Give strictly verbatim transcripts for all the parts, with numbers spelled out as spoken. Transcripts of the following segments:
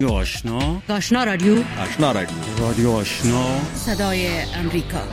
آشنا آشنا رادیو آشنا رادیو رادیو آشنا صدای امریکا.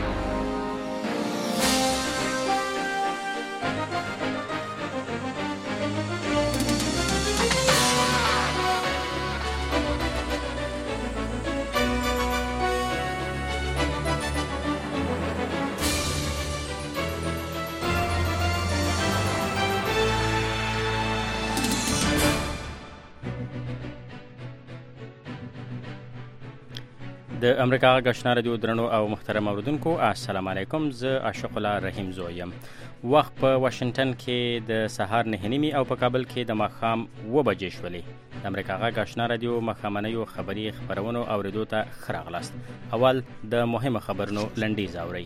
د امریکا غشنا رادیو درنو او محترم اوردونکو السلام علیکم. زه عاشق الله رحیم زویم. وخت په واشنگټن کې د سهار نه نیمه او په کابل کې د ماښام و بجې شولې. د امریکا غشنا رادیو مخامنیو خبری خبرونو اوریدو ته خراغلاست. اول د مهمه خبرونو لنډیز اوري.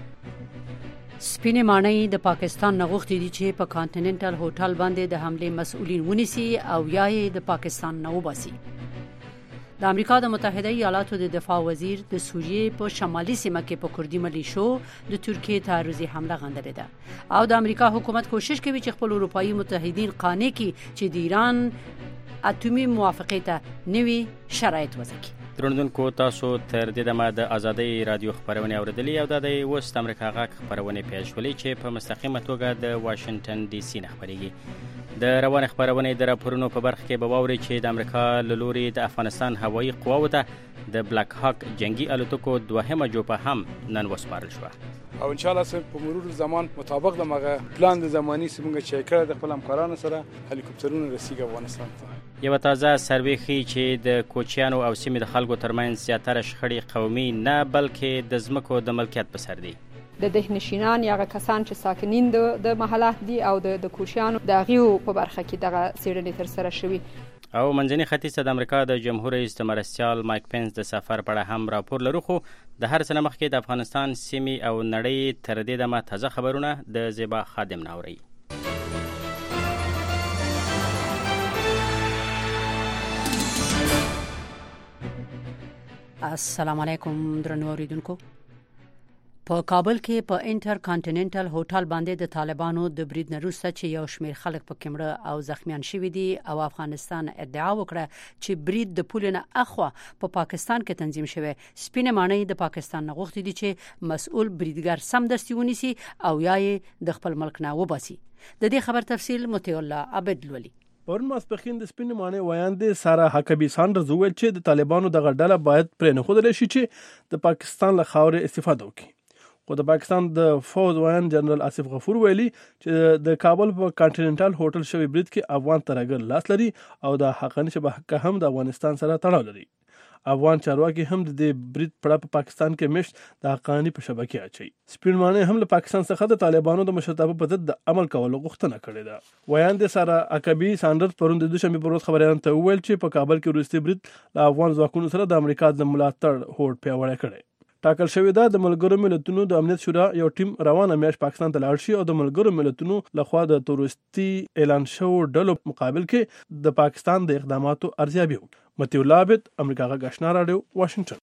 سپینې ماڼۍ د پاکستان نغښتې دي چې په کانټیننټل هوټل باندې د حمله مسؤلین ونیسي او یا یې د پاکستان نه وباسي. د امریکا د متحده ایالاتو د دفاع وزیر د سوریې په شمالي سیمه کې په کردي ملیشو د ترکیې تعرضي حمله غندلې ده او د امریکا حکومت کوشش کوي چې خپل اروپאי متحدین قانع کړي چې د ایران اټومي موافقه ته نوي شرایط وضع درنونکو تاسو تر دې دمه د ازادي رادیو خبرونه اوریدلې او د وست امریکا غاک خبرونه پیښ شولې چې په مستقیمه توګه د واشنگټن ډي سي نه خبريږي. د روان خبرونه د راپورونو په برخه کې به واوري چې د امریکا له لوري د افغانستان هوایي قواو ته د بلاک هاک جنگي الوتکو دوهمه جوپه هم نن وسپارل شو او ان شاء الله په مرور زمان مطابق د مغه پلان د زماني سیمه چې کړه د خپل همکارانو سره هلیکوپټرونو رسیږي افغانستان ته. یو تازه سروې ښیي چې د کوچیانو او سیمې د خلکو ترمنځ زیاتره شخړې قومي نه بلکې د ځمکو د ملکیت په سر دي. د دهنشینان یا کسان چې ساکنین د د محلات دي او د د کوچیانو د غیو په برخه کې دغه سیړنې تر سره شوي. او منځني ختیځ د امریکا د جمهور رئیس مرستیال مایک پنس د سفر په اړه هم راپور لرو، خو د هر څه مخکې د افغانستان سیمې او نړۍ تر دې دمه تازه خبرونه د زیبا خادم ناوري. السلام علیکم درنو اوریدونکو. په کابل کې په انټر کانټیننټل هوټل باندې د طالبانو د برید نه وروسته چې یو شمېر خلک پکې مړه او زخمیان شوي دي او افغانستان ادعا وکړه چې برید د پول نه اخوا په پا پاکستان کې تنظیم شوی. سپینې ماڼۍ د پاکستان نه غوښتي دي چې مسؤل بریدګر سمدستي ونیسي او یا یې د خپل ملک نه وباسي. د دې خبر تفصیل مطیع الله عبد لولي. پرون ماسپخین د سپینې ماڼۍ وایاندې سارا حکبی ساندرز وویل چې د طالبانو دغه ډله باید پرې نه ښودل شي چې د پاکستان له خاورې استفاده وکړي. خو د پاکستان د فوز وایان جنرال آصف غفور ویلي چې د کابل په کانټیننټل هوټل شوی برید کې افغان ترهګر لاس لري او د حقاني شبکه هم د افغانستان سره تړاو لري. افغان چارواکي هم د دې برید پړه په پاکستان کې مشت د حقاني په شبکه اچي. سپین ماڼۍ هم له پاکستان څخه د طالبانو د مشرتابه په ضد د عمل کولو غوښتنه کړې ده. وایاندې سارا حکبی ساندرز پرون د دوشنبه په ورځ خبريالانو ته وویل چې په کابل کې وروستي برید له افغان ځواکونو سره د امریکا د ملاتړ هوډ پیاوړی کړي. ټاکل شوې ده د ملګرو ملتونو د امنیت شورا یو ټیم روانه میاشت پاکستان ته لاړ شي او د ملګرو ملتونو لخوا د تروریستي اعلان شوو ډلو مقابل کې د پاکستان د اقداماتو ارزیابي وکړي. مطیع الله عبد، امریکا غشنا رادیو، واشنگټن.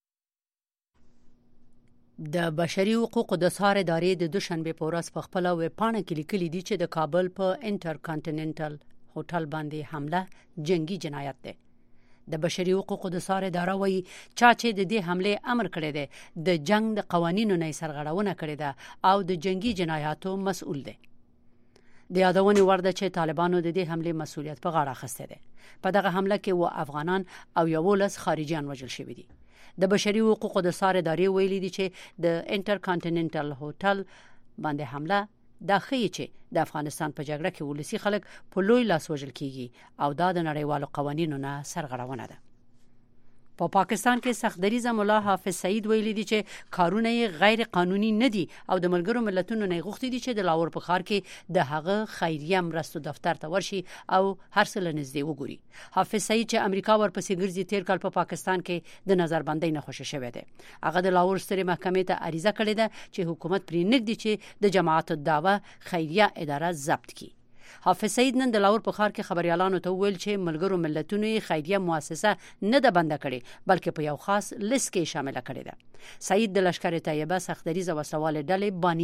د بشري حقوقو د څار ادارې د دوشنبه په ورځ په خپل ویبپاڼه کې لیکلي دي چې د کابل په انټر کانټیننټل هوټل باندې حمله جنگي جنایت ده. د بشري حقوقو د څار اداره وایي چا چې د دې حمله امر کړی دی د جنگ د قوانینو نه سرغړونه کړې ده او د جنگي جنایاتو مسؤل دی. د یادونې وړ ده چې طالبانو د دې حمله مسؤلیت په غاړه اخیستی دی. په دغه حمله کې و افغانان او یولس خارجيان وژل شوي دي. د بشري حقوقو د څار ادارې ویلي دي چې د انټر کانټیننټل هوټل باندې حمله دا ښیي چې د افغانستان په جګړه کې ولسی خلک په لوی لاس وژل کیږي او دا د نړیوالو قوانینو نه سرغړونه ده. په پا پاکستان کې سختدریزه مولا حافظ سعید ویلي دي چې کارونه غیر قانوني نه دي او د ملګرو ملتونو نه غوښتي دي چې د لاور په ښار کې د هغه خیریه مرستو دفتر ته ورشي او هر څه لنږدې وګوري. حافظ سعید چې امریکا ورپسې ګرځي تیر کال په پا پاکستان کې د نظربندۍ نه خوشی شوی دی. هغه د لاور سترې محکمې ته عریضه کړې ده چې حکومت پرې نږدې چې د جماعت الدعوه خیریه اداره ضبط کړي. حافظ سعید نن د لاور په ښار کې خبريالانو ته ویل چې ملګرو ملتونو خیریه مؤسسه نه ده بنده کړې بلکې په یو خاص لیست کې شامل کړې ده. سعید د لشکره طیبه سختدریزه وسوال ډلې بانی دی.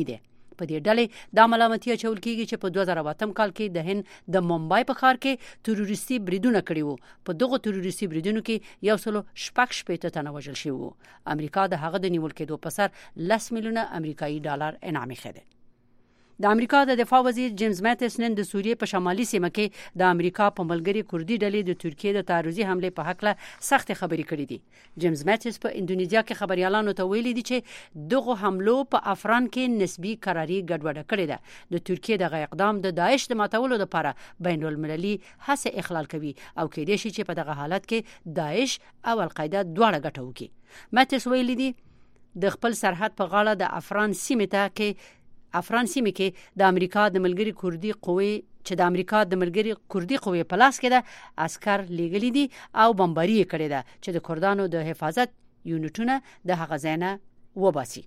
په دې ډلې د ملامتي اچول کیږي چې په دوه زره اوه کال کې د هند د ممبای په ښار کې تروریستي بریدونه کړي وو. په دغه تروریستي بریدونو کې یو سل شپږ شپېته تنه وژل شوي وو. امریکا د هغه د نیول کېدو په سر لس میلیونه امریکایي ډالر انعام یې د امریکا د دفاع وزیر جیمز ماتیس نن د سوریې په شمالي سیمه کې د امریکا په ملګری کردي ډلې د ترکیې د تعرضي حمله په حق له سخت خبرې کړې دي. جیمز ماتیس په انډونیزیا کې خبريالانو ته ویلي دي چې دغه حملو په افغان کې نسبی قراري ګډوډه کړې ده. د ترکیې دغه اقدام د داعش د ماتولو لپاره بین المللي هڅه اخلال کوي او کېدای شي چې په دغه حالت کې داعش او القاعده دواړه ګټه وکړي. ماتیس ویلي دي د خپل سرحد په غاړه د افغان سیمه ته کې افغان سیمه کې د امریکا د ملګری کردي قوی چې د امریکا د ملګری کردي قوی په لاس کې ده عسكر لېږلي دي او بمباري کړي ده چې د کردانو د حفاظت یونټونه د هغه ځای نه وباسي.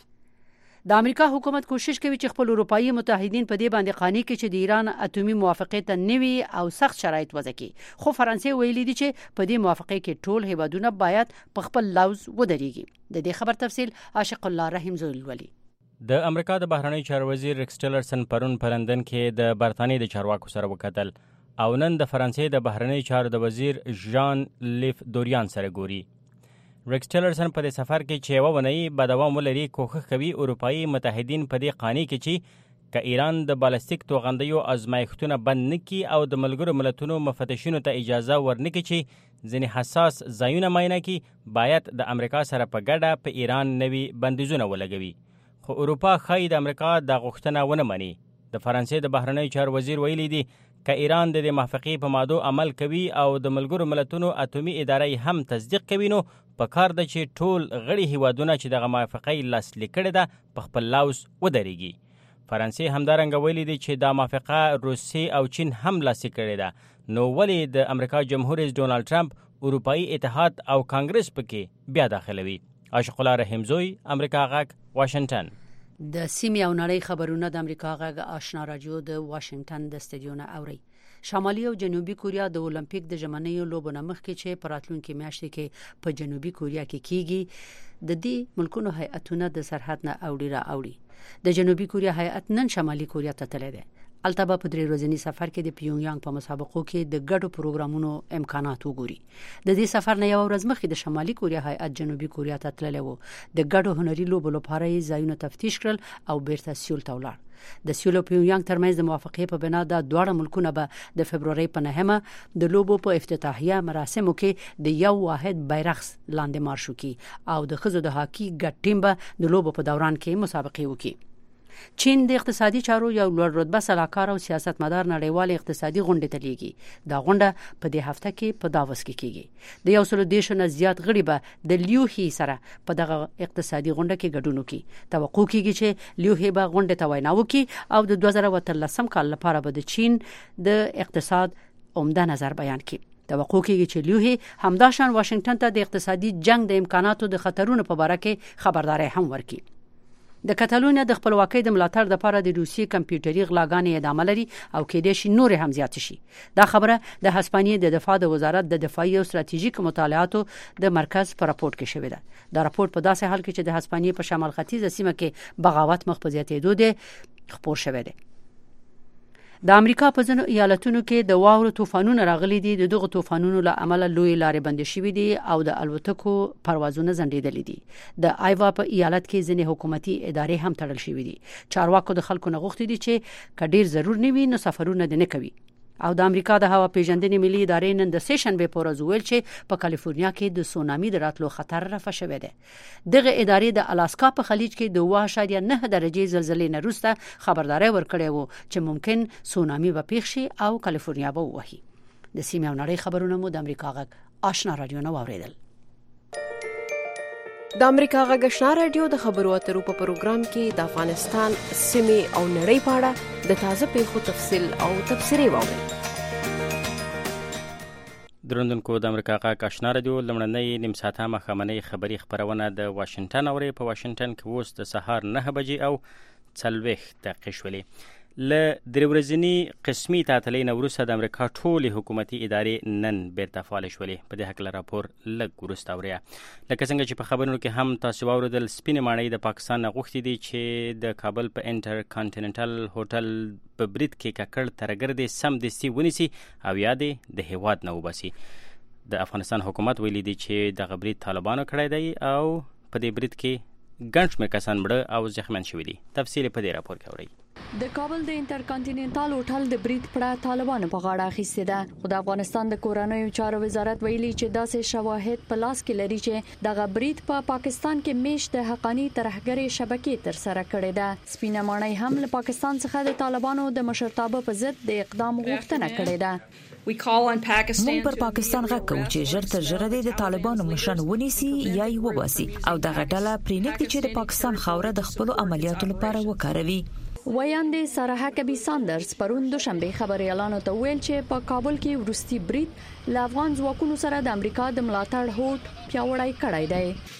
د امریکا حکومت کوشش کوي چې خپل اروپאי متحدین په دې باندې قانع کړي چې د ایران اټومي موافقه ته نوي او سخت شرایط وضع کړي. خو فرانسې ویلي دي چې په دې موافقه کې ټول هیوادونه باید په خپل لوز ودرېږي. د دې خبر تفصیل عاشق الله رحیم زویل ولی. د امریکا د بهرنی چارو وزیر ریکس ټیلرسن پرون په لندن کې د برتانیې د چارواکو سره وکتل او نن د فرانسې د بهرنی چارو د وزیر ژان لیف دوریان سره ګوري. ریکس ټیلرسن په دې سفر کې چې یوه ونې به دوام ولري کوښښ کوي اروپایي متحدین په دې قانع کړي چې که ایران د بالستیک توغندیو ازمایښتونه بند نه کړي او د ملګرو ملتونو مفتشینو ته اجازه ورنه کړي چې ځینې حساس ځایونه معاینه کړي باید د امریکا سره په ګډه په ایران نوي بندیزونه ولګوي. خو اروپا ښایي د امریکا د غوښتنه ونه مني. د فرانسې د بهرنی چارو وزیر ویلي دي که ایران د دې موافقې په مادو عمل کوي او د ملګرو ملتونو اټومي ادارې هم تصدیق کوي نو په کار ده چې ټول غړي هیوادونه چې دغه موافقې لاسلیک کړې ده په خپل لوز ودرېږي. فرانسې همدارنګه ویلي دي چې دا موافقه روسیې او چین هم لاسلیک کړې ده نو ولې د امریکا جمهور رئیس ډونالد ټرمپ اروپایي اتحاد او کانګرس پکې بیا داخلوي. عاشق الله رحیم زوی، امریکا غږ، واشنگټن. د سیمې او نړۍ خبرونه د امریکا غږ آشنا رادیو د واشنگټن د استډیو نه اوري. شمالي او جنوبي کوریا د اولمپیک د ژمنیو لوبو نه مخکې چې په راتلونکي میاشت کې په جنوبي کوریا کې کیږي د دې ملکونو هیئتونه د سرحد نه اوړي را اوړي. د جنوبي کوریا هیئت نن شمالي کوریا ته تللی دی. البته په درې ورځنی سفر کې د پیونګیانګ په مسابقو کې د ګډو پروګرامونو امکانات وګوري. د دې سفر نه یو ورځ مخکې د شمالي کوریا هیئت جنوبي کوریا ته تللی و. د ګډو هنري لوبو لپاره یې ځایونه تفتیش کړل او بیرته سیول ته ولاړ. د سیول او پیونګیانګ ترمنځ د موافقې په بنا د دواړه ملکونه به د فبرورۍ په نهمه د لوبو په افتتاحیه مراسمو کې د یو واحد بیرغ لاندې مارش وکړي او د ښځو د هاکي ګډ ټیم به د لوبو په دوران کې مسابقې وکړي. چین د اقتصادي چارو یو لوړ رتبه سلاکار او سیاستمدار نړیوال اقتصادي غونډه ته لیږي. دا غونډه په دې هفته کې په داوس کې کیږي. د یو سل دیش نه زیات غړي به د لیوهي سره په دغه اقتصادي غونډه کې ګډون وکړي. توقع کیږي چې لیوهي به غونډه ته وینا وکړي او د دوه زره اتلسم کال لپاره به د چین د اقتصاد عمده نظر بیان کړي. توقع کیږي چې لیوهي همداشان واشنگټن ته د اقتصادي جنگ د امکاناتو د خطرونو په اړه کې خبرداري هم ورکړي. د کاتالونیا د خپلواکۍ د ملاتړ لپاره د روسي کمپیوټري غلاګانې ادامه لري او کېدای شي نور هم زیات شي. دا خبره د هسپانیې د دفاع د وزارت د دفاعي او ستراتیژیک مطالعاتو د مرکز په راپورټ کې شوې ده. دا راپورټ په داسې حال کې چې د هسپانیې په شمال ختیځه سیمه کې بغاوت مخ په زیاتېدو دی خبر شوی دی. د امریکا په ځینو ایالتونو کې د واورو طوفانونه راغلي دي. د دغه طوفانونو له امله لوی لارې بندې شوې دي او د الوتکو پروازونه ځنډېدلي دي. د آیوا په ایالت کې ځینې حکومتي ادارې هم تړل شوې دي. چارواکو د خلکو نه غوښتي دي چې کډیر ضرور نه وي نو سفرونه نه کوي. او د امریکا د هوا پیژندنې ملي ادارې نن د سه شنبه په ورځ ویل چې په کالیفورنیا کې د سونامي د راتلو خطر رفع شوی دی. دغه ادارې د الاسکا په خلیج کې د اوه اعشاریه نه درجه زلزلې نه وروسته خبرداري ورکړې وو چې ممکن سونامي به پیښ شي او کالیفورنیا به ووهي. د سیمې او نړۍ خبرونه مو د امریکا غږ آشنا رادیو نه واوریدل. د امریکا غږ آشنا رادیو د خبرو اترو په پروګرام کې د افغانستان سیمې او نړۍ په اړه د تازه پیښو تفصیل او تبصرې واورئ. درندونکو د امریکا غږ آشنا رادیو لمړنۍ نیم ساعته ماښامنۍ خبري خبرونه د واشنگټن اوري. په واشنگټن کې اوس د سهار نه بجې او څلوېښت دقیقې شولې. له درې ورځني قسمي تعطیلۍ نه وروسته د امریکا ټولې حکومتي ادارې نن بیرته فعالې شولې. په دې هکله راپور لږ وروسته اوریا. لکه څنګه چې په خبرونو کې هم تاسو واورېدل، سپینې ماڼۍ د پاکستان نه غوښتي دي چې د کابل په انټر کانټیننټل هوټل په برید کې ککړ ترګر دې سمدستي ونیسي او یا دې د هیواد نه وباسي. د افغانستان حکومت ویلي دی چې دغه برید طالبانو کړی دی او په دې برید کې ګڼ شمېر کسان مړه او زخمیان شوي دي. تفصیل په دې راپور کې اورئ. د کابل د انټر کانټیننټل هوټل د برید پړه طالبانو په غاړه اخیستې ده. خو د افغانستان د کورنیو چارو وزارت ویلي چې داسې شواهد په لاس کې لري چې دغه برید په پا پاکستان کې میشت د حقانی ترهګرۍ شبکې تر سره کړې ده. سپینه ماڼۍ هم له پاکستان څخه د طالبانو د مشرتابه په ضد د اقدام غوښتنه کړې ده. مونږ پر پاکستان غږ کوو چې ژر تر ژره د طالبانو مشران ونیسي یا یې وباسي او دغه ډله پرېنږدي چې د پاکستان خاوره د خپل عملیاتو لپاره وکاروي. ویاندې ساره کبي ساندرز پرون دوشنبه خبريالانو ته ویل چې په کابل کې ورستي برید له افغان ځواکونو سره د امریکا د ملاتړ هوټ پیاوړی کړی دی.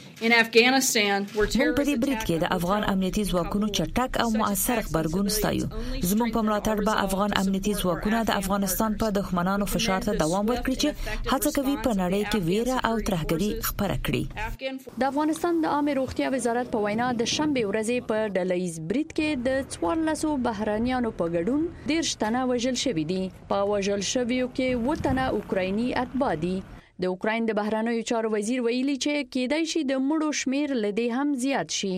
مونږ په دې برید کې د افغان امنیتي ځواکونو چټک او مؤثر خبرګون ستایو. زموږ په ملاتړ به افغان امنیتي ځواکونه د افغانستان په دښمنانو فشار ته دوام ورکړي چې هڅه کوي په نړۍ کې ویره او ترهګري خپره کړي. د افغانستان د عامه روغتیا وزارت په وینا د شنبه ورځې په ډلهیز برید کې د څوارلسو بهرانيانو په ګډون دیرش تنه وژل شوي دي. په وژل شویو کې اووه تنه اوکرایني اتباع دي. د اوکراین د بهرانيو چارو وزیر ویلي چې کېدای شي د مړو شمیر لدی هم زیات شي.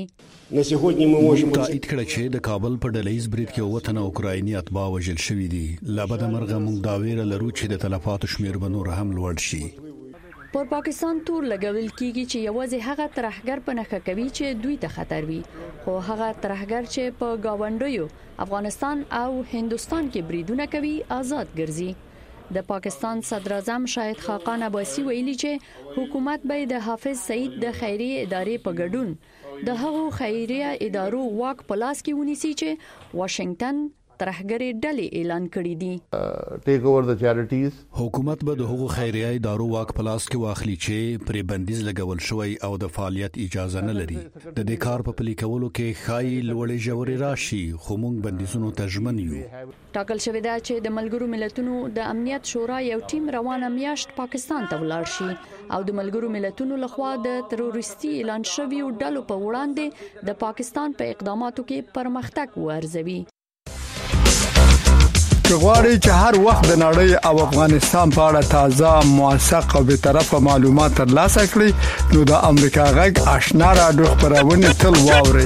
تایید کړه چې د کابل په ډلهیز برید کې اووه تنه اوکرایني اتباع وژل شوي دي. له بده مرغه موږ دا ویره لرو چې د تلفاتو شمیر به نور هم لوړ شي. پر پاکستان تور لګول کیږي چې یوازې هغه ترهګر په نخښه کوي چې دوی ته خطر وي، خو هغه ترهګر چې په گاونډیو افغانستان او هندستان کې بریدونه کوي آزاد ګرځي. د پاکستان صدر اعظم شاهد خاقان عباسی ویلي چې حکومت به د حافظ سعید د خیریه ادارې په ګډون د هغو خیریه ادارو واک په لاس کې ونیسي چې واشنگټن ترهګری ډلې اعلان کړی دي. ټیک اوور د چاریټیز حکومت به د هغو خیریه ادارو واک په لاس کې واخلي چې پرې بندیز لګول شوی او د فعالیت اجازه نه لري. د دې کار په پلي کولو کې خای لوړې ژورې راشي، خو موږ بندیزونو ته ژمن یو. ټاکل شوی دا چې د ملګرو ملتونو د امنیت شورا یو ټیم روانه میاشت پاکستان ته ولاړ شي او د ملګرو ملتونو لخوا د تروریستي اعلان شویو ډلو په وړاندې د پاکستان په اقداماتو کې پرمختګ وارزوي. غواړئ چې هر وخت د نړۍ او افغانستان په اړه تازه، موثق او بیطرفه معلومات ترلاسه کړئ نو د امریکا غږ آشنا رادیو خبرونه تل واورئ.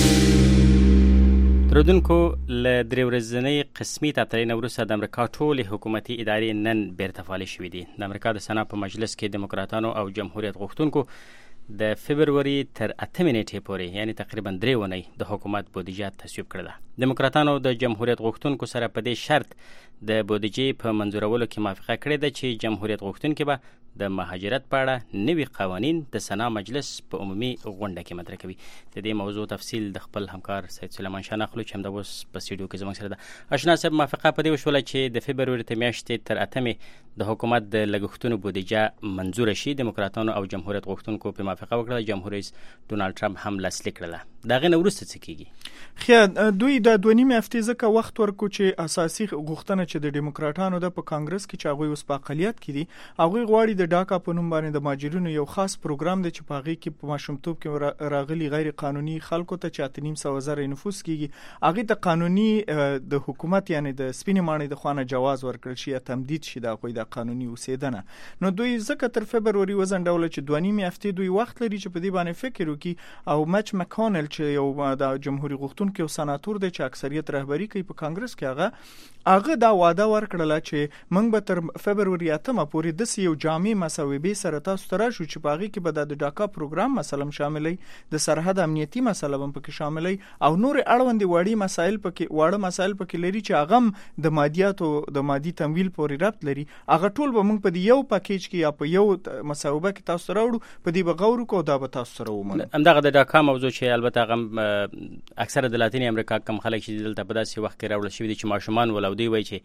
درودونکو، له درې ورځنۍ قسمي تعطیلۍ نه وروسته د امریکا ټولې حکومتي ادارې نن بیرته فعالې شوې دي. د امریکا د سنا په مجلس کې دیموکراتانو او جمهوریت غوښتونکو د فبروري تر اتمې نیټې پورې یعنی تقریبا درې اونۍ د حکومت بودیجه تصویب کړله. دیموکراتانو د جمهوریت غوښتونکو سره په دې شرط د بودیجې په منظورولو کې موافقه کړې ده چې جمهوریت غوښتونکي به د مهاجرت په اړه نوي قوانین د سنا مجلس په عمومي غونډه کې مطرح کوي. د دې موضوع تفصیل د خپل همکار سید سلیمان شاه ناخلو چې همدا اوس په سټوډیو کې زموږ سره ده. آشنا صاحب، موافقه په دې وشوله چې د فبروري تر میاشتې تر اتمې د حکومت د لګښتونو بودیجه منظور شي. دیموکراتانو او جمهوریت غوښتونکو په موافقه وکړه. جمهور رئیس ډونالد ټرمپ هم لاسلیک کړله. دا غي نو وروسته څه کیږي؟ خیا دوی د دوه نیمه هفتې ځکه وخت ورکو چې اساسي غوښتنه چې د دیموکراتانو د په کانګرس کې چې هغه اوس په اقلیت کې دي، هغه غواړي د ډاکا په نوم باندې د ماجرینو یو خاص پروګرام دی چې په هغه کې په ماشومتوب کې راغلي غیر قانوني خلکو ته چې اته نیم سوه زره نفوس کیږي، هغه ته قانوني د حکومت یعنی د سپینې ماڼۍ د خوانه جواز ورکړل شي یا تمدید شي د هغوی د قانوني اوسیدنه. نو دوی ځکه تر فبروري وزنډول چې دوه نیمه هفتې دوی وخت لري چې په دې باندې فکر وکړي. او مچ مکانل چې یو د جمهوریت غوښتونکو سناتور دی چې اکثریت رهبری کوي په کانګرس کې، هغه هغه دا وعده ورکړله چې موږ به تر فبروري اتمه پورې د یو جامع مسوبې سره تاسو ته راشو چې په هغه کې به د ډاکا پروګرام مثلا شاملې، د سرحد امنیتي مسله هم پکې شاملې او نور اړوند وړي مسایل پکې واړه مسایل پکې لري چې هغه د مادیاتو د مادي تمویل پورې ربط لري. هغه ټول به موږ په یو پاکیج کې یا په یو مسوبه کې تاسو راوړو، په دې بغور کو دا به تاسو سره ومنو. همدغه د ډاکا موضوع چې البته هغه اکثره د لاتینی امریکا کم خلک چې دلته په داسې وخت کې راوړل شوي دي چې ماشومان ولودي وای چې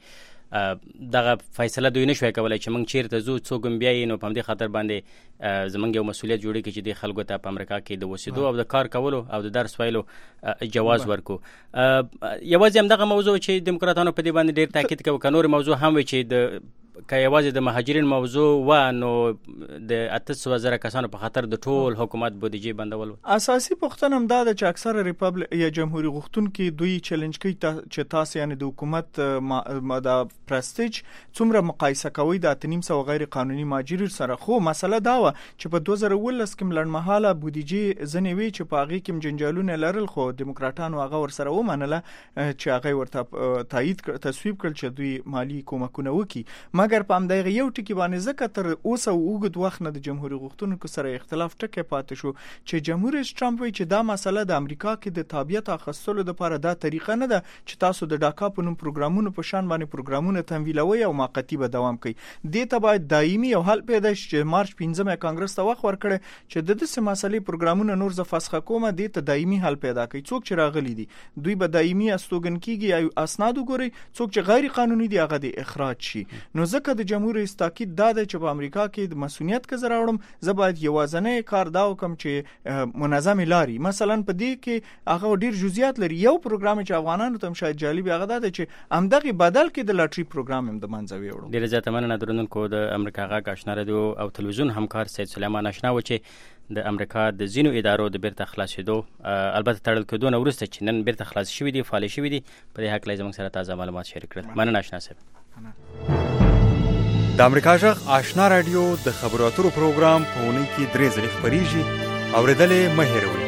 دغه فیصله دوی نشوي کولای چې موږ چیرته زو څوک بیا نو په دې خاطر باندې زمونږ یو مسولیت جوړی کې چې د خلکو ته په امریکا کې د وسیدو او د کار کولو او د درس ویلو جواز ورکو. یوازې هم دغه موضوع چې دیموکراتانو په دې باندې ډیر تاکید کوي، کنور موضوع هم وي چې د که یوازې د مهاجرین موضوع و نو د اتلس وزره کسانو په خاطر د ټول حکومت بودیجې بندول. اساسي پوښتنه هم دا ده چې اکثره ریپبلیک یا جمهوریت غوښتونکي دوی چیلنج کوي چې تاسو یعنی د حکومت د پرستیج څومره مقایسه کوي د اتنیم سو غیر قانوني مهاجرین سره. خو مسله دا و چې په دوه زره ولس کې لړمحاله بودیجې ځنې وی چې په هغه کې جنجالونه لرل، خو دیموکراتانو هغه ور سره ومنله چې هغه ورته تایید تصویب کړ چې دوی مالی کومکونه وکړي. مګر په همدغه یو ټکی باندې ځکه تر اوسه وګد وخت نه د جمهوریت غوښتونکو سره اختلاف ټکی پاتې شو چې جمهوریت ټرمپ وی چې دا مسله د امریکا کې د تابعیت اخیستلو لپاره دا طریقه نه ده چې تاسو د ډاکا په نوم پروګرامونو په شان باندې پروګرامونه تمویلوي او موقتی به دوام کوي. دې ته باید دایمي او حل پیدا شي چې مارچ پنځمه کانګرس ته وخت ورکړي چې د دې مسلې پروګرامونه نور ز فسخه کومه دې ته دایمي حل پیدا کوي. څوک چې راغلي دي دوی به دایمي استوګن کیږي او اسناد وګوري، څوک چې غیر قانوني دي هغه د اخراج شي. نو ځکه د جمهوریت تاکید دا ده چې په امریکا کې د مسؤلیت کې زراوړم زه باید یوازنی کار دا وکم چې منظم لاري مثلا په دې کې هغه ډیر جزئیات لري. یو پروګرام چې افغانانو ته شاید جالب هغه دا ده چې همدغه بدل کې د لاټري پروګرام هم د منځوي وړو. ډیر زیات مننه درنونکو د امریکا غا آشنا رادیو او تلویزیون همکار سید سلیمان آشنا و چې د امریکا د زینو ادارو د بیرته خلاصېدو البته تړل کېدو نه وروسته چې نن بیرته خلاص شوي دي فعال شوي دي په دې حق لای زموږ سره تازه معلومات شریک کړل. مننه آشنا صاحب. د امریکا غږ آشنا رادیو د خبرو اترو پروګرام په اونۍ کې درې ځلې خپریږي، اورېدلې مه هېروئ.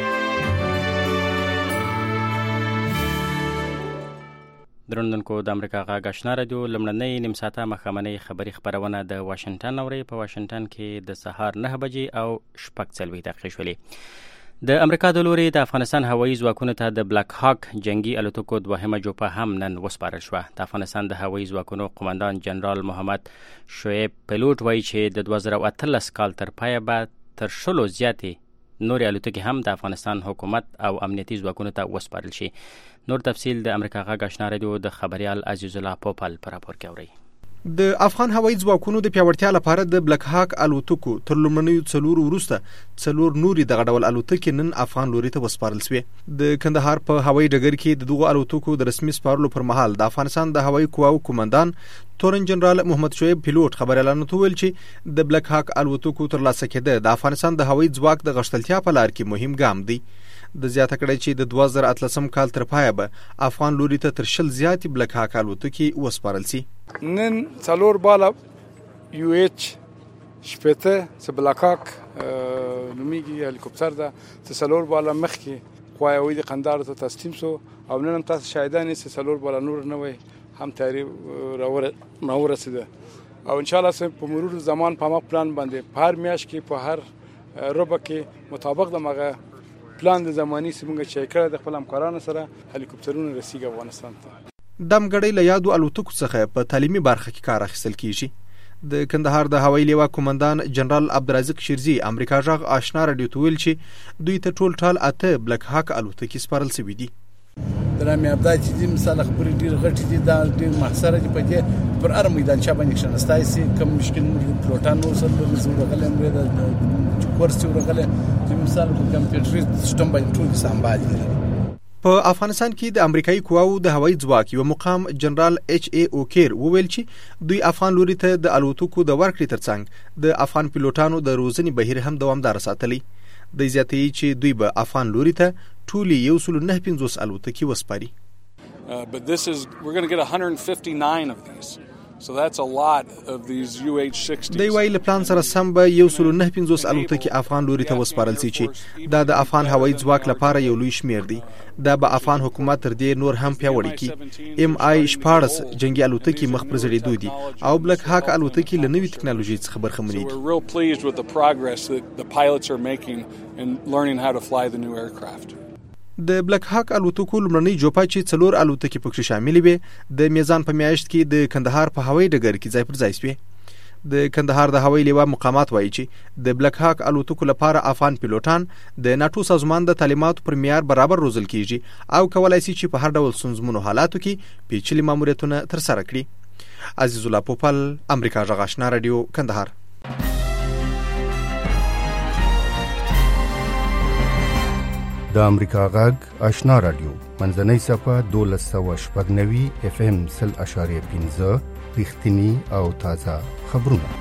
درنونکو د امریکا غږ آشنا رادیو لمړنۍ نیم ساعته مخامنۍ خبري خبرونه د واشنگټن اوري. په واشنگټن کې د سهار نه بجې او شپږ څلوېښت دقیقې شولې. د امریکا د لوري د افغانستان هوایي ځواکونو ته د بلاک هاک جنگي الوتکو دوهمه جوپه هم نن وسپارل شوه. د افغانستان د هوایي ځواکونو قومندان جنرال محمد شعیب پیلوټ وایي چې د دوه زره اتلس کال تر پایه به تر شلو زیاتې نورې الوتکې هم د افغانستان حکومت او امنیتي ځواکونو ته وسپارل شي. نور تفصیل د امریکا غږ آشنا رادیو د خبريال عزیز الله پوپل پر راپور کې اوري. د افغان هوایي ځواکونو د پیاوړتیا لپاره د بلاک هاک الوتکو تر لومړنیو څلور وروسته څلور نوري دغه ډول الوتکې نن افغان لوري ته وسپارل شوې. د کندهار په هوایي ډګر کې د دغو الوتکو د رسمي سپارلو پر مهال د افغانستان د هوایي قواو قومندان تورن جنرال محمد شعیب پیلوټ خبريالانو ته ویل چې د بلاک هاک الوتکو تر لاسه کېده د افغانستان د هوایي ځواک د غښتلتیا په لار کې مهم ګام دی. د زیاته کړی چې د دوه زره اتلسم کال تر پایه به افغان لوري ته تر شل زیاتې بلاک هاک الوتکې وسپارل شي. نن څلور بالا یو ایچ شپته څه بلاک هاک نومیږي هلیکوپټر ده څه څلور بالا مخکې خوایوي د قندهار ته تسلیم سو او نن هم تاسو شاهدان یې څه څلور بالا نور نه وي هم تیاری راورسیده او ان شاء الله په مرور زمان په ما پلان باندې په هر میاشت کې په هر ربع کې مطابق د مغه پلان د زمانی سیمونږ چې کړه د خپل همکارانو سره هلیکوپټرونه رسیږي افغانستان ته. دمګړی له یادو الوتکو څخه په تعلیمي برخه کې کار اخیستل کیږي. د کندهار د هوایي لیوا قومندان جنرال عبدالرزاق شیرزی امریکا غږ آشنا رادیو ته ویل چې دوی ته ټول ټال اته بلاک هاک الوتکې سپارل شوي دي. درامي ابدا چې د مثال خبرې ډیر غټ دي دا ډیر محصره دي په دې پر ار میدان چا باندې شنستای سي کم مشکل پروټان نو سره د زورغله امر د کورس ورغله چې مثال په کمپیوټر سیستم باندې ټول سمبالي. په افغانستان کې د امریکایي قواو د هوایي ځواک یو مقام جنرال ایچ ای اوکیر وویل چې دوی افغان لوري ته د الوتکو د ورکړې ترڅنګ د افغان پیلوټانو د روزنې بهیر هم دوامدار ساتلی. د زیاتې چې دوی به افغان لوري ته ټولي یو سل نه پنځوس الوتکې وسپاري. Uh, but this is we're going to get one hundred fifty-nine of these. So that's a lot of these U H sixty. د ویل پلان سره سم به یو سل نه پنځوس الوتکې افغان لوري ته وسپارل شي چې دا د افغان هوایي ځواک لپاره یو لوی شمیر دی. دا به افغان حکومت تر دې نور هم پیاوړی کړي. ام آی شپاړس جنگي الوتکې مخ پر زړېدو دي او بلاک هاک الوتکې له نوې ټکنالوژي څخه برخمنې دي. We're real pleased with the progress that the pilots are making in learning how to fly the new aircraft. د بلاک هاک الوتکو لمړنۍ جوپه چې څلور الوتکې پکې شامل وي د میزان په میاشت کې د کندهار په هوایي ډګر کې ځای پر ځای شوې. د کندهار د هوایي لیوا مقامات وایي چې د بلاک هاک الوتکو لپاره افغان پیلوټان د ناتو سازمان د تعلیماتو پر معیار برابر روزل کیږي او کولای شي چې په هر ډول ستونزمنو حالاتو کې پیچلي ماموریتونه ترسره کړي. عزیز الله پوپل، امریکا غږ آشنا رادیو، کندهار. د امریکا غږ آشنا رادیو منځنۍ صفه دولس سوه شپږ نوي اف ام سل اشاریه پنځه رښتینی او تازه خبرونه.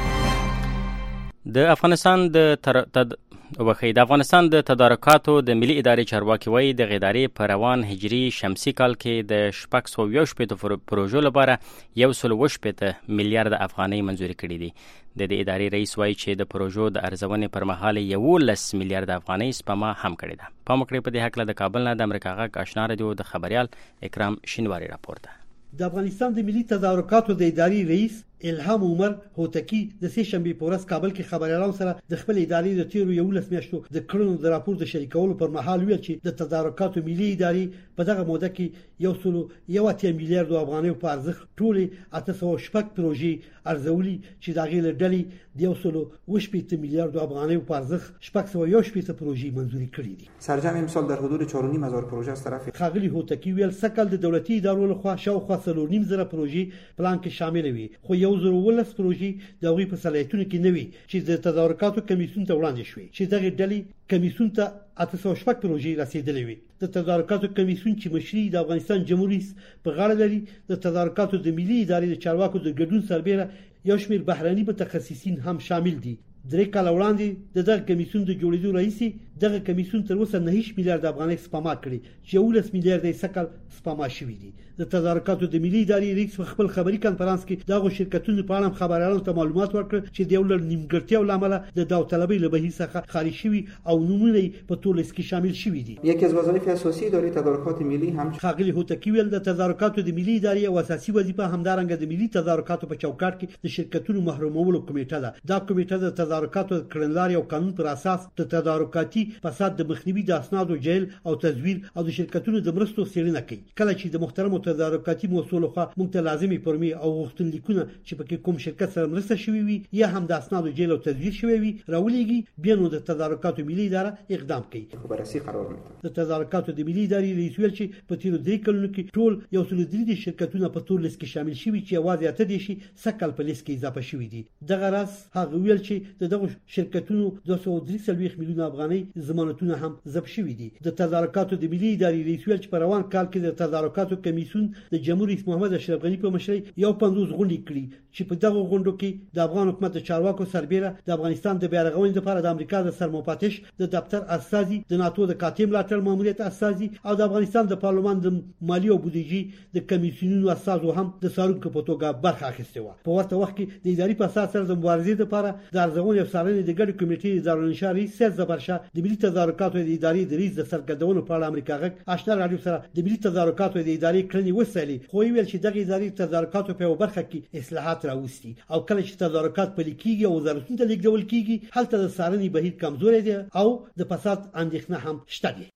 د افغانستان د تر وخی د افغانستان د تدارکاتو د ملي ادارې چارواکي وایي د ادارې په روان هجري شمسي کال کې د شپږ سوه یو شپېته پروژو لپاره یو سل اوه شپېته میلیارډ افغانۍ منظوري کړي دي. د دې ادارې رئیس وایي چې د پروژو د ارزونې پر مهال یولس میلیارډ افغانۍ سپما هم کړې ده. پام وکړئ په دې هکله د کابل نه د امریکا غږ آشنا رادیو د خبريال اکرام شینواری راپور ده. د افغانستان د ملي تدارکاتو د ادارې رئیس الهام عمر هوتکی د سه شنبه په ورځ کابل کې خبريالانو سره د خپل ادارې د تیرو یولس میاشتو د کړنو د راپور د شریکولو پر مهال ویل چې د تدارکاتو ملي ادارې په دغه موده کې یو سل یو اتیا میلیارډ افغانۍ په ارزښت ټولې اته سوه شپږ پروژې ارزولي چې د غیل ډلې د یو سل اوه شپېته میلیارډ افغانۍ په ارزښت شپږ سوه یو شپېته پروژې منظوري کړې دي. سرجم امسال در حدود چهار و نیم هزار پروژه از طرف خاغلی هوتکی ویل سکل د دولتي ادارو لخوا شاوخوا څلور نیم زره پروژې پلان کې شامل وي، خو یو زر ولس پروژې د هغوی په صلاحیتونو کې نه وي چې د تدارکاتو کمیسیون ته وړاندې شوې چې دغه ډلې کمیسیون ته اته سوه شپږ پروژې رسیدلې وي. د تدارکاتو کمیسیون چې مشري د افغانستان جمهوریت په غاړه لري د تدارکاتو د ملي ادارې د چارواکو د ګډون سربېره یو شمېر بهراني متخصصین هم شامل دي. درې کاله وړاندې د دغه کمیسیون د جوړېدو رئیس دغه کمیسیون تر اوسه نه میلیارډ افغانۍ سپما کړي چې یولس میلیارډ یې سکل سپما شوي دي. د تدارکاتو د ملي ادارې رئیس په خپل خبري کانفرنس کې دغه شرکتونو په اړه خبريالانو ته معلومات ورکړ چې د یو لړ نیمګړتیاو لامل د داوطلبۍ له بهیر څخه خارج شوي او نمونه په ټول لیست کې شامل شوي دي. یکی از وظایف اساسی اداره تدارکات ملی هم خاغلی هوتکی ویل د تدارکاتو د ملي ادارې او اساسي وظیفه همدارنګه د ملي تدارکاتو په چوکاټ کې د شرکتونو محرومولو کمیټه ده. دا کمیټه د تدارکاتو کړنلارې او قانون پر اساس د تدارکاتي فساد د مخنیوي د اسنادو جیل او تزویر او د شرکتونو د مرستو څېړنه کوي. کله چې د محترم تدارکاتي مسؤل خو موږ ته لازمي فرمي او غوښتنلیکونه چې پکې کوم شرکت سره مرسته شوی وي یا هم د اسنادو جیل او تزویر شوی وي راولېږي، بیا نو د تدارکاتو ملي اداره اقدام کوي. بررسي قرار میده. د تدارکاتو د ملي ادارې رئیس ویل چې په تیرو درې کلونو کې ټول یو سل درې شرکتونه په تور لیست کې شامل شوي چې یوازې اته دي شي سکل په لیست کې اضافه شوي دي. دغه راز هغه ویل چې دغه شرکتونو دوه سوه درې څلوېښت میلیونه افغانۍ ضمانتونه هم ضبط شوي دي. د تدارکاتو د ملي ادارې رئیس ویل چې په روان کال کې د تدارکاتو کمیسیون د جمهور رئیس محمد اشرف غنی په مشرۍ یو پنځوس غونډې کړې چې په دغه غونډو کې د افغان حکومت د چارواکو سربېره د افغانستان د بیارغونې لپاره د امریکا د سرمپاتش د دفتر استازي، د ناتو د کاتب ملاتړ ماموریت استازي او د افغانستان د پارلمان د مالی او بودیجې د کمیسیونونو استازو هم د څارونکو په توګه برخه اخیستې وه. په ورته وخت کې د اداري فساد سره د مبارزې لپاره د ارزونې او څارنې د ګډې کمیټې د دارالانشا رئیس سید زبرشاه د ملي تدارکاتو د ادارې د رئیس د سرګردونو په اړه امریکا غږ آشنا رادیو سره د ملي تدارکاتو د ادارې کړنې وڅېړلې، خو ویل چې دغه ادارې تدارکاتو په برخه کې اصلاحات راوستي او کله چې تدارکات پلي کیږي او وزارتونو ته لیږدول کیږي هلته د څارنې بهیر کمزوري دی او د فساد اندېښنه هم شته دي.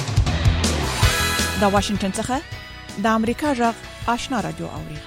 د واشنگټن څخه د امریکا غږ آشنا رادیو اوري.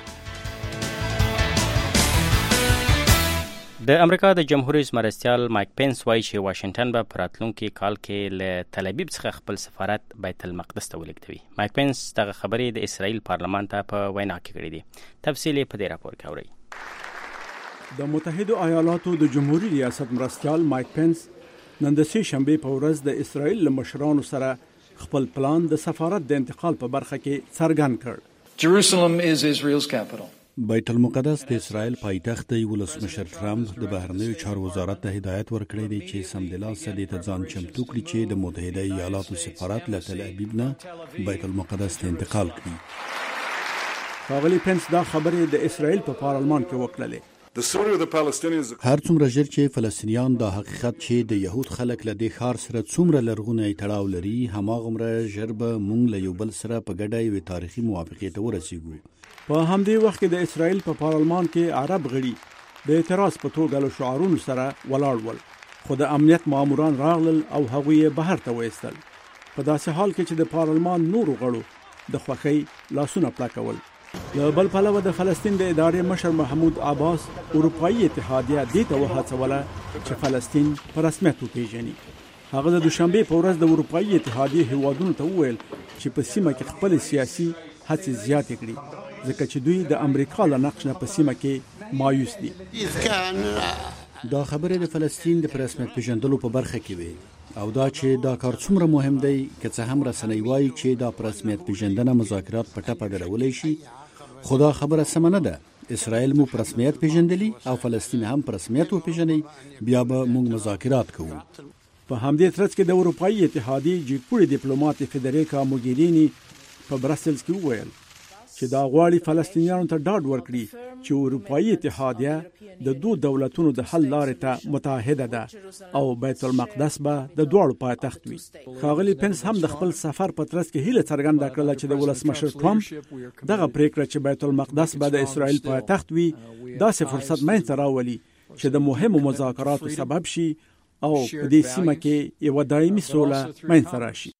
د امریکا د جمهور رئیس مرستیال مایک پینس وایي چې واشنگټن به په راتلونکي کال کې له تل ابیب څخه خپل سفارت بیت المقدس ته ولېږدوي. مایک پینس دغه خبرې د اسرائیل پارلمان ته په وینا کې کړې دي. تفصیل یې په دې راپور کې اورئ. د متحده ایالاتو د جمهوریت ریاست مرستیال مایک پینس نن د سه شنبه په ورځ د اسرائیل له مشرانو سره خپل پلان د سفارت د انتقال په برخه کې څرګند کړ. Jerusalem is Israel's capital. بیت المقدس د اسرائیل پایتخت دی. ولسمشر ټرمپ د بهرنیو چارو وزارت ته هدایت ورکړی دی چې سمدلاسه د ځان چمتو کړي چې د متحده ایالاتو سفارت له تل ابیب نه بیت المقدس ته انتقال کړي. ښاغلی پینس دا خبرې د اسرائیل په پارلمان کې وکړلې. هر څومره ژر چې فلسطینیان دا حقیقت چې د یهود خلک له دې ښار سره څومره لرغونی تړاو لري هماغومره ژر به موږ له یو بل سره په ګډه یوې تاریخي موافقې ته ورسیږو. په همدې وخت کې د اسرائیل په پارلمان کې عرب غړي د اعتراض په توګه له شعارونو سره ولاړ ول، خو د امنیت ماموران راغلل او هغوی یې بهر ته وایستل. په داسې حال کې چې د پارلمان نورو غړو د خوښۍ لاسونه پړکول. له بل پلوه د فلسطین د ادارې مشر محمود عباس اروپایي اتحادیه دې ته وهڅوله چې فلسطین په رسمیت وپیژني. هغه د دوشنبه په ورځ د اروپایي اتحادیې هیوادونو ته وویل چې په سیمه کې خپل سیاسي هڅې زیاتې کړي ځکه چې دوی د امریکا له نقش نه په سیمه کې مایوس دي. دا خبره د فلسطین د رسمیت پیژندلو په برخه کې وي او دا چې دا کار څومره مهم دی که څه هم رسنۍ وایي چې دا رسمیت پیژندنه مذاکرات په ټپه ډړولی شي، خو دا خبره سمه نه ده. اسرائیل مو په رسمیت پیژندلی او فلسطین هم په رسمیت وپیژني، بیا به موږ مذاکرات کوو. په همدې ترڅ کې د اروپایي اتحادیې جګپوړي ډیپلوماټ فدریکا موګیرینی په برسلز کې وویل چې دا غواړي فلسطینیانو ته ډاډ ورکړي چې اروپایي اتحادیه د دوه دولتونو د حل لارې ته متحده ده او بیت المقدس به د دواړو پایتخت وي. ښاغلي پنس هم د خپل سفر په ترڅ کې هیله څرګنده کړله چې د ولسمشر ټرمپ دغه پریکړه چې بیت المقدس به د اسرائیل پایتخت وي داسې فرصت منځته راولي چې د مهمو مذاکراتو سبب شي او په دې سیمه کې یو دایمي سوله منځته راشي.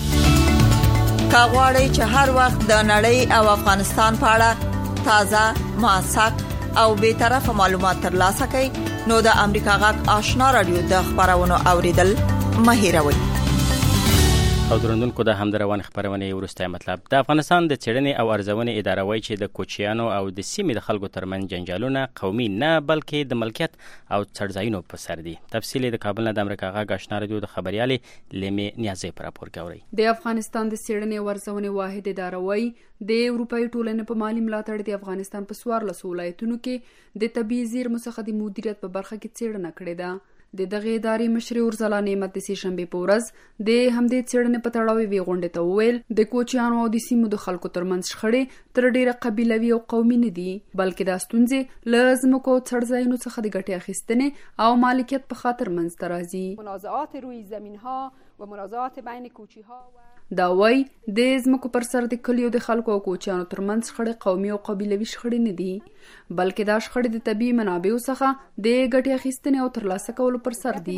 کاغوري چې هر وخت د نړۍ او افغانستان په اړه تازه، موثق او به طرفه معلومات ترلاسه کړئ نو د امریکا غږ آشنا رادیو د خبرونو اوریدل مه هیروئ. او درندونکو د همدروان خبرونه ورسته مطلب د افغانستان د چړنې او ارزونې اداره وایي چې د کوچیانو او د سیمې د خلکو ترمن جنجالونه قومي نه بلکې د ملکیت او څړځایونو په سر دي. تفصیل د کابل نه د امریکا غږ آشنا رادیو د خبريالې لیمې نیازې پر راپور کوي. د افغانستان د چړنې او ارزونې واحد اداره وایي د اروپאי ټولنې په مالی ملاتړ د افغانستان په څوارلس ولایتونو کې د طبي زیرمو څخه د مدیریت په برخه کې څېړنه کړې ده. د دغه ادارې مشر ورزلا نعمت د سیشنبه په ورځ د همدې څېړنې په تړاو وی غونډه ته وویل د کوچیانو او د سیمو د خلکو ترمنځ شخړې تر ډیره قبیلوي او قومي نه دي، بلکې دا ستونزې له ځمکو څړځایونو څخه د ګټې اخیستنې او مالکیت په خاطر منځته راځي. منازعات روی زمین‌ها و منازعات بین کوچی‌ها دا وای د ځمکو پر سر د کلیو د خلکو او کوچیانو ترمنځ شخړې قومي او قبیلوي شخړې نه دي، بلکې دا شخړې د طبیعي منابعو څخه د ګټې اخیستنې او ترلاسه کولو پر سر دي.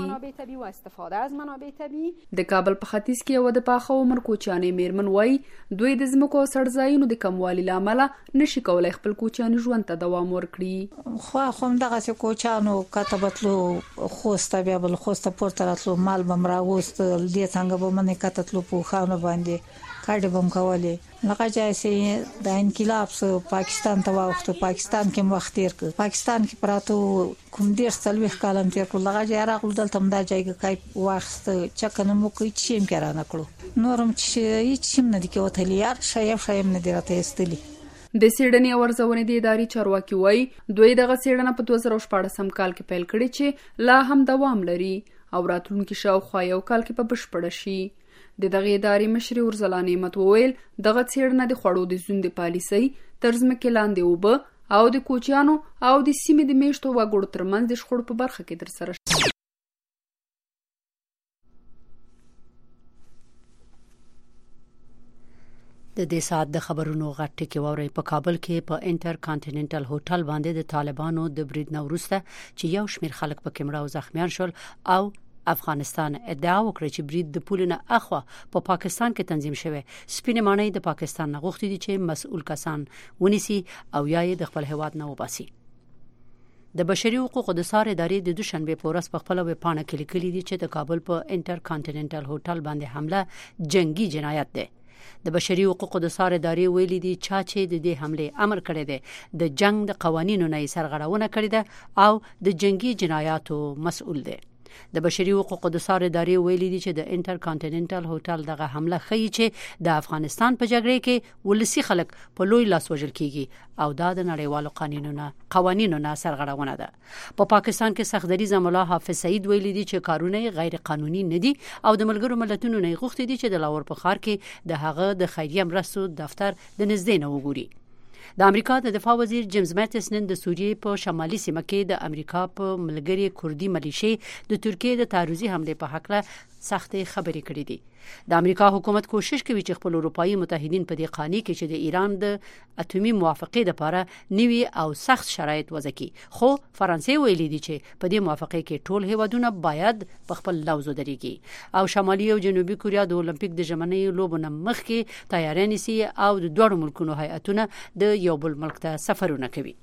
د کابل په ختیځ کې یو د پاخه عمر کوچیانې میرمن وای دوی د ځمکو او څړځایونو د کموالي له امله نشي کولای خپل کوچیاني ژوند ته دوام ورکړي. خو هم دغه کوچیانو کتبتلو خوسته بیا بل خوسته پورته راتلو مال بم راوست دې څنګه به منې کتتلو په خانو باندې کاډه بم کولې لکه چې د انقلاب سره پاکستان ته واخته پاکستان کې وخت تیر کړ پاکستان کې پراتو کوم ډیر څلوي کالم تیر کړ لکه چې راغلو دلته مدا ځایګه کای واخت چکنه مو کوي چې هم کرانه کړو نورم چې هیڅ هم نه دی کې وته یار شایم شایم نه دی راته استلی. د سیډنی او ارزونې د ادارې چارواکي وای دوی دغه سیډنه په دوه زره شپږ کال کې پیل کړي چې لا هم دوام لري او راتلونکي شاوخوا یو کال کې په بشپړ شي. د دغه ادارې مشر ورزلا نعمت وویل دغه څېړنه د خوړو د زون د پالیسۍ ترځمکې لاندې اوبه او د کوچیانو او د سیمې د میشتو وګړو ترمنځ د شخړو په برخه کې ترسره شوه. د دې سات د خبرونو غټ کې ووري په کابل کې په انټر کانټیننټل هوټل باندې د طالبانو د برید نو وروسته چې یو شمېر خلک په کیمرا او زخمیان شول او افغانستان ادعا وکړه چې برید د پولنه اخوا په پا پاکستان کې تنظیم شوی. سپینې مانای د پاکستان غوښتي دي چې مسؤل کسان ونیسي او یا یې د خپل هواد نه وباسي. د بشري حقوقو د سار ادارې د دوشنبه په ورځ په خپل ویب پاڼه کې لیکلي دي چې د کابل په انټر کانټیننټل هوټل باندې حمله جنگي جنایت ده. د بشري حقوقو د سار ادارې ویلي دي چې د دې حمله امر کړی دی د جنگ د قوانینو نه سرغړونه کړې ده او د جنگي جنایاتو مسؤل دی. د بشري حقوقو د سار ادارې ویلي دي چې د انټر کانټیننټل هوټل دغه حمله ښیي چې د افغانستان په جګړه کې ولسی خلک په لوی لاس وژل کیږي او دا د نړیوالو قانونونو قوانینو نه سرغړونه ده. په پاکستان کې سخدریز مولا حافظ سعید ویلي دي چې کارونه غیر قانوني نه دي او د ملګرو ملتونو نه غوښتي دي چې د لاور په ښار کې د هغه د خیریه مرستو دفتر د نږدې نه وګوري. د امریکا د دفاع وزیر جیمز ماتیس نن د سوریې په شمالي سیمه کې د امریکا په ملګری کوردی ملیشي د ترکیې د تعرضي حمله په حق له سختې خبرې کړې دي. د امریکا حکومت کوشش کوي چې خپل اروپאי متحدین په دې قانون کې چې د ایران د اټومي موافقې لپاره نوي او سخت شرایط وضع کړي، خو فرانسې ویلي دي چې په دې موافقې کې ټول هیوادونه باید په خپل لوز ودرېږي او شمالي او جنوبي کوریا د اولمپیک د ژمنۍ لوبو نه مخکې تیاری نیسي او د دوه ملکونو هیئتونه د یو بل ملک ته سفرونه کوي.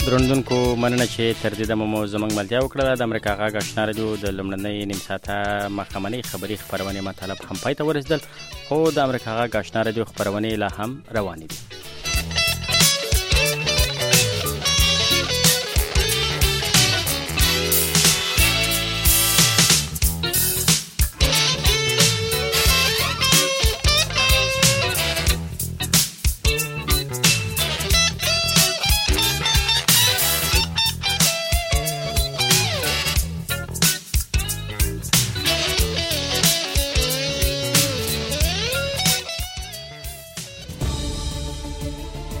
درندونکو مننه چې تر دې دمه مو زموږ ملتیا وکړه. د امریکا غږ آشنا رادیو د لومړنۍ نیم ساعته ماښامنۍ خبري خپرونې مطلب هم پای ته ورسېدل، خو د امریکا غږ آشنا رادیو خپرونې لا هم روانې دي.